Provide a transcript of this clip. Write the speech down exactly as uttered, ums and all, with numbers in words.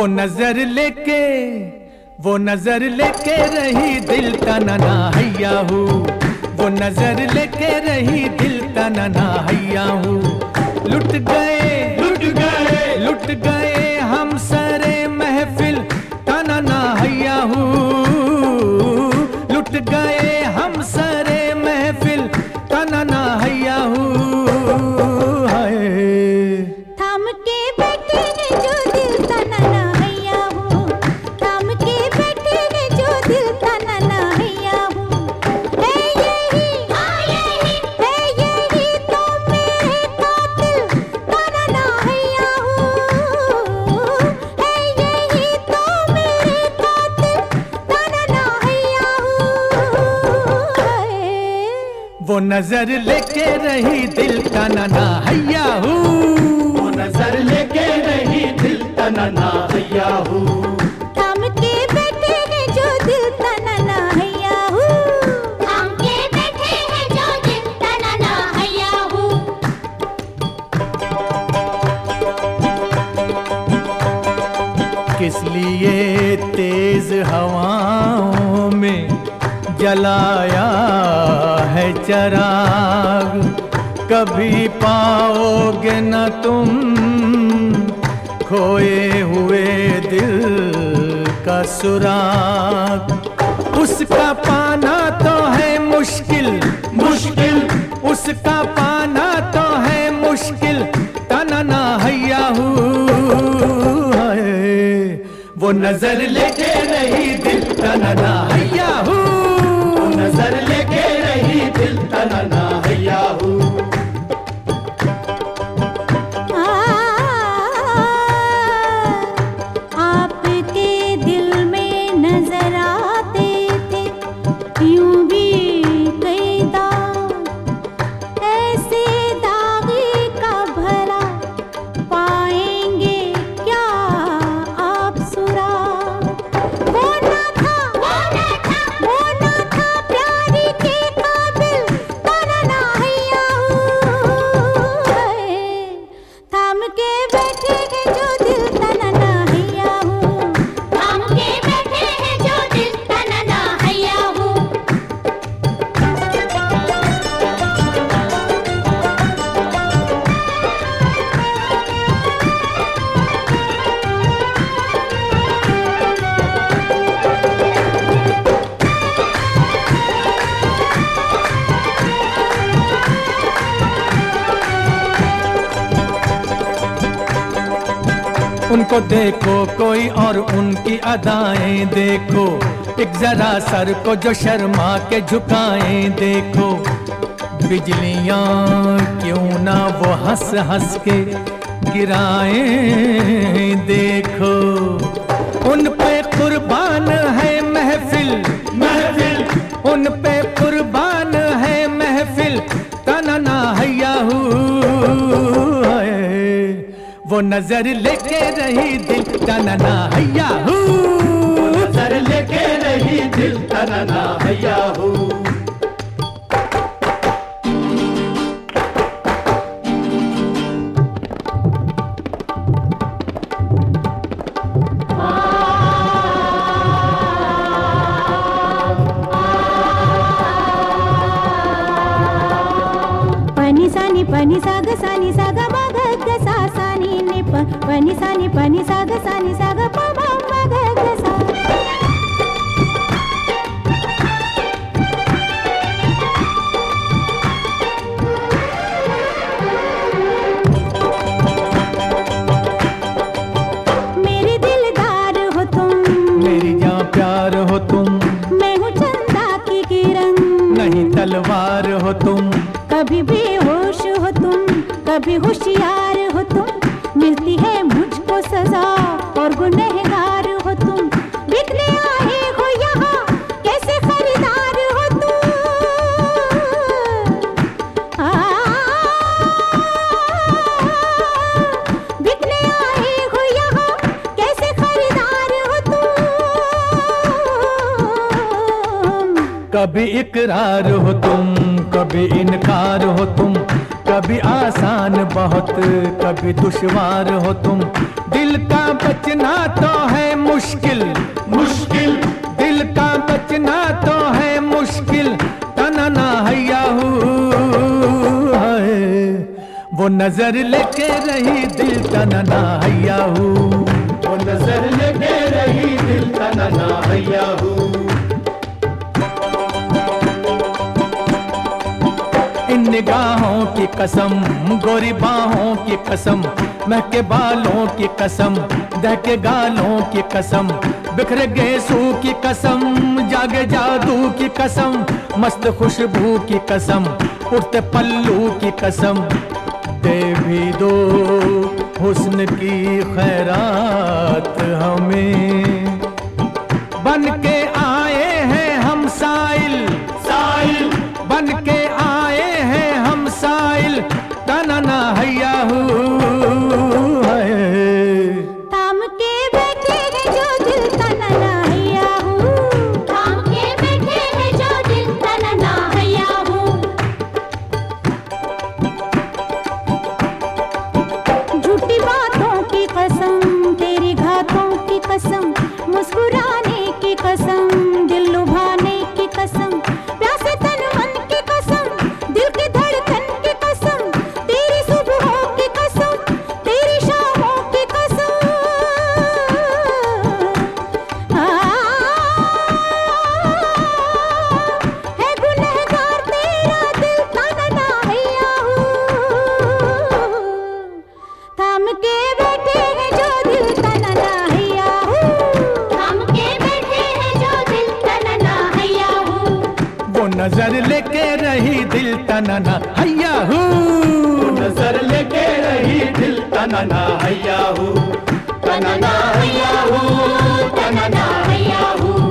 वो नजर लेके वो नजर लेके रही दिल तनना हैया हूँ, वो नजर लेके रही दिल तनना हैया हूँ। लुट गए लुट गए लुट गए हम सरे महफिल तनना हैया हूँ, लुट गए हम सरे महफिल तनना हैया हूँ। थाम के बैठे हैं जो दिल तनना हैया हूँ, थाम के बैठे हैं जो दिल तनना हैया हूँ। है यही हाँ यही है यही तो मेरे कातिल तनना हैया हूँ, है यही तो मेरे कातिल तनना हैया हूँ। वो नजर लेके रही दिल तनना हैया हूँ, वो नजर लेके रही दिल तनना हैया हूँ। थाम के बैठे हैं जो दिल तनना हैया हूँ, थाम के बैठे हैं जो दिल तनना हैया हूँ। किस लिए तेज हवाओं में जलाया है चराग, कभी पाओगे न तुम खोए हुए दिल का सुराग। उसका पाना तो है मुश्किल मुश्किल उसका पाना तो है मुश्किल तनना हैया हूँ। वो नजर लेके रही दिल तनना हैया हूँ, वो नजर लेके रही दिल तनना हैया हूँ। आपके दिल में नजर आते थे यूं भी कई दाग, ऐसे दागे का भला पाएंगे क्या आप सुराग। वो ना था वो ना था वो ना था प्यारी के काबिल तनना हैया हूँ। थाम के बैठे हैं जो दिल तनना हैया हूँ, थाम के बैठे हैं जो दिल तनना हैया हूँ। उनको देखो कोई और उनकी अदाएं देखो, एक जरा सर को जो शर्मा के झुकाएं देखो। बिजलियां क्यों ना वो हंस हंस के गिराएं देखो। उन पे कुर्बान है महफिल महफिल उन पे कुर्बान है महफिल तनना हैया हूँ। वो नजर लेके रही दिल तनना हैया हूँ, वो नजर लेके रही दिल तनना हैया हूँ। पनि सानी पनि साग सानी साग मा ग ग सा सानी नि प पनि सानी पनि साग सानी साग प मा मा ग ग सा। मेरे दिलदार हो तुम, मेरी जान प्यार हो तुम, मैं हूँ चंदा की किरण, नहीं तलवार हो तुम। कभी बेहोश हो तुम कभी होशियार हो तुम, मिलती है मुझको सजा और गुनहगार हो तुम। बिकने आए हो यहाँ कैसे खरीदार हो तुम। आ, बिकने आए हो यहाँ कैसे खरीदार हो तुम। कभी इकरार हो तुम कभी इनकार हो तुम, कभी आसान बहुत कभी दुश्वार हो तुम। दिल का बचना तो है मुश्किल, मुश्किल दिल का बचना तो है मुश्किल, तनना हैया हूँ है। वो नजर लेके रही दिल तनना हैया हूँ, वो नजर लेके रही दिल तनना हैया हूँ। इन निगाहों की कसम, गोरी बाहों की कसम, महके बालों की कसम, दहके गालों की कसम, बिखरे गेसू की कसम, जागे जादू की कसम, मस्त खुशबू की कसम, उठते पल्लू की कसम, दे भी दो हुस्न की खैरात हमें। बन के आए हैं हम साइल, साइल बन के आए हैं हम साइल, तनना हैया हूँ है। थाम के बैठे हैं जो दिल तनना हैया हूँ, थाम के बैठे हैं जो दिल तनना हैया हूँ। झूठी बातों की कसम, तेरी घातों की कसम, मुस्कुराने की कसम, दिल लुभाने की कसम, प्यासे तन मन की कसम, दिल की धड़कन की कसम, तेरी सुबहों की कसम, तेरी शामों की कसम। आ, है गुनहगार तेरा दिल तनना हैया हूँ, थाम के बैठे हैं जो दिल तनना हैया हूँ, थाम के बैठे हैं जो दिल तनना हैया हूँ। वो नजर लेके रही दिल तनना हैया हूँ, वो नजर लेके रही दिल तनना हैया हूँ, तनना हैया हूँ, तनना हैया हूँ।